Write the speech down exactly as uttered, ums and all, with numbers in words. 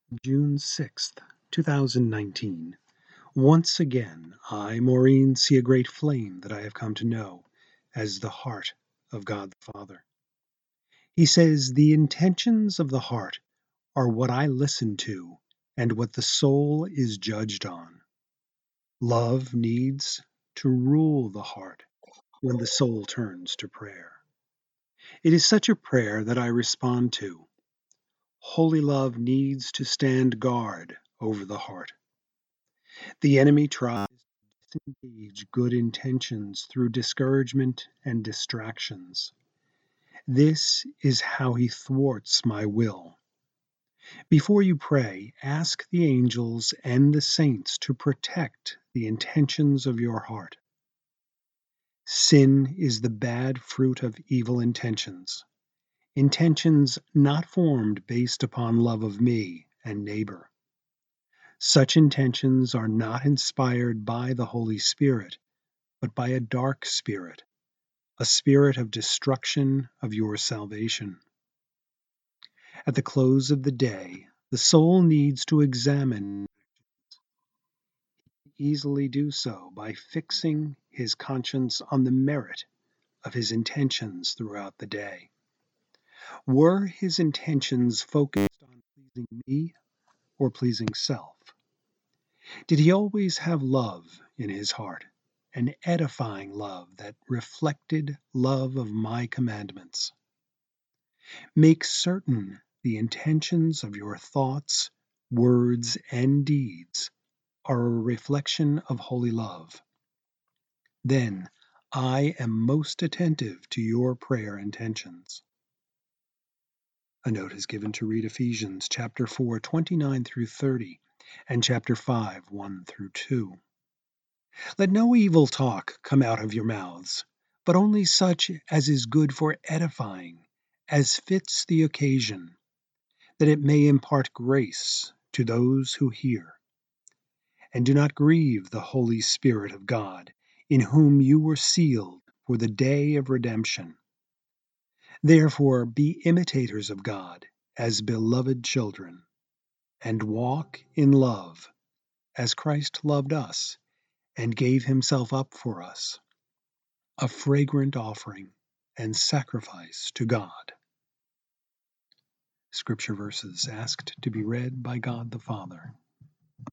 June sixth, two thousand nineteen. Once again, I, Maureen, see a great flame that I have come to know as the heart of God the Father. He says, the intentions of the heart are what I listen to and what the soul is judged on. Love needs to rule the heart when the soul turns to prayer. It is such a prayer that I respond to. Holy love needs to stand guard over the heart. The enemy tries to disengage good intentions through discouragement and distractions. This is how he thwarts my will. Before you pray, ask the angels and the saints to protect the intentions of your heart. Sin is the bad fruit of evil intentions, intentions not formed based upon love of me and neighbor. Such intentions are not inspired by the Holy Spirit, but by a dark spirit, a spirit of destruction of your salvation. At the close of the day, the soul needs to examine. He can easily do so by fixing his conscience on the merit of his intentions throughout the day. Were his intentions focused on pleasing me or pleasing self? Did he always have love in his heart, an edifying love that reflected love of my commandments? Make certain the intentions of your thoughts, words, and deeds are a reflection of holy love. Then I am most attentive to your prayer intentions. A note is given to read Ephesians chapter four, twenty-nine through thirty, and chapter five, one through two. Let no evil talk come out of your mouths, but only such as is good for edifying, as fits the occasion, that it may impart grace to those who hear. And do not grieve the Holy Spirit of God, in whom you were sealed for the day of redemption. Therefore be imitators of God as beloved children, and walk in love, as Christ loved us and gave himself up for us, a fragrant offering and sacrifice to God. Scripture verses asked to be read by God the Father.